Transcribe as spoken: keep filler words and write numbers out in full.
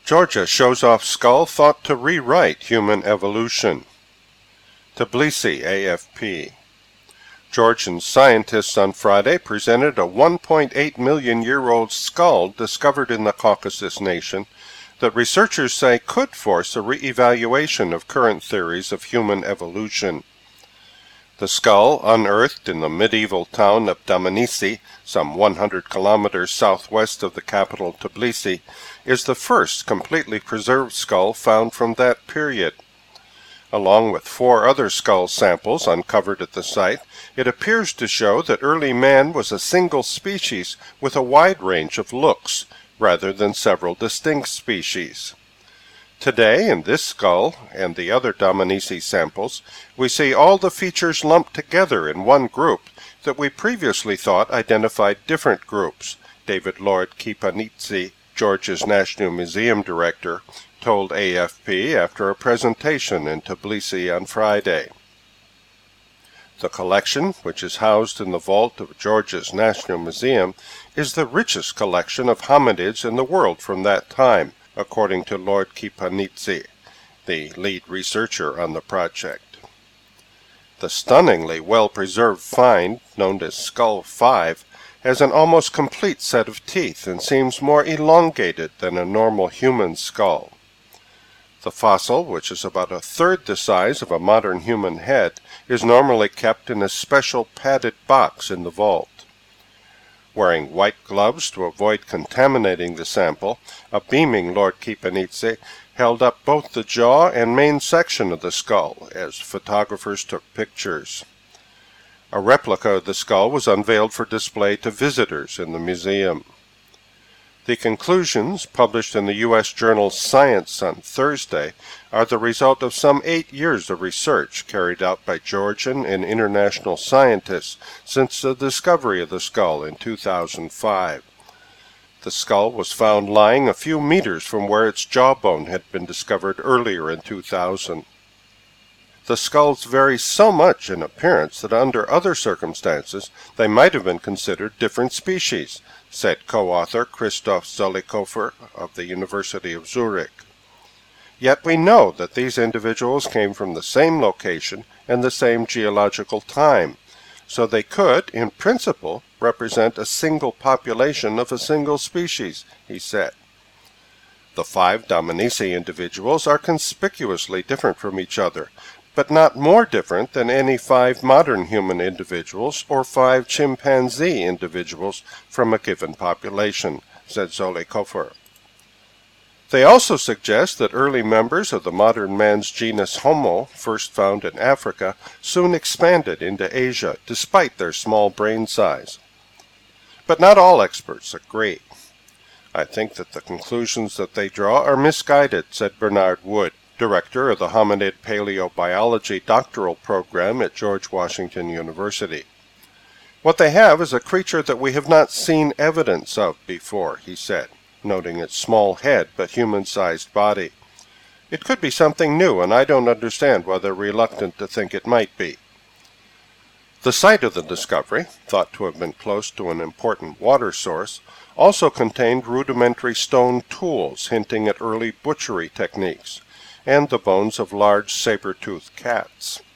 Georgia shows off skull thought to rewrite human evolution. Tbilisi, A F P. Georgian scientists on Friday presented a one point eight million year old skull discovered in the Caucasus nation that researchers say could force a re-evaluation of current theories of human evolution. The skull, unearthed in the medieval town of Dmanisi, some one hundred kilometers southwest of the capital Tbilisi, is the first completely preserved skull found from that period. Along with four other skull samples uncovered at the site, it appears to show that early man was a single species with a wide range of looks, rather than several distinct species. Today, in this skull and the other Dmanisi samples, we see all the features lumped together in one group that we previously thought identified different groups, David Lord Kipanidze, Georgia's National Museum director, told A F P after a presentation in Tbilisi on Friday. The collection, which is housed in the vault of Georgia's National Museum, is the richest collection of hominids in the world from that time, according to Lord Kipanidze, the lead researcher on the project. The stunningly well-preserved find, known as Skull five, has an almost complete set of teeth and seems more elongated than a normal human skull. The fossil, which is about a third the size of a modern human head, is normally kept in a special padded box in the vault. Wearing white gloves to avoid contaminating the sample, a beaming Lord Kipanidze held up both the jaw and main section of the skull as photographers took pictures. A replica of the skull was unveiled for display to visitors in the museum. The conclusions, published in the U S journal Science on Thursday, are the result of some eight years of research carried out by Georgian and international scientists since the discovery of the skull in two thousand five. The skull was found lying a few meters from where its jawbone had been discovered earlier in two thousand. The skulls vary so much in appearance that under other circumstances they might have been considered different species, said co-author Christoph Zollikofer of the University of Zurich. Yet we know that these individuals came from the same location and the same geological time, so they could, in principle, represent a single population of a single species, he said. The five Dmanisi individuals are conspicuously different from each other, but not more different than any five modern human individuals or five chimpanzee individuals from a given population, said Zollikofer. They also suggest that early members of the modern man's genus Homo, first found in Africa, soon expanded into Asia, despite their small brain size. But not all experts agree. I think that the conclusions that they draw are misguided, said Bernard Wood, director of the Hominid Paleobiology doctoral program at George Washington University. What they have is a creature that we have not seen evidence of before, he said, noting its small head but human-sized body. It could be something new, and I don't understand why they're reluctant to think it might be. The site of the discovery, thought to have been close to an important water source, also contained rudimentary stone tools hinting at early butchery techniques, and the bones of large saber-toothed cats.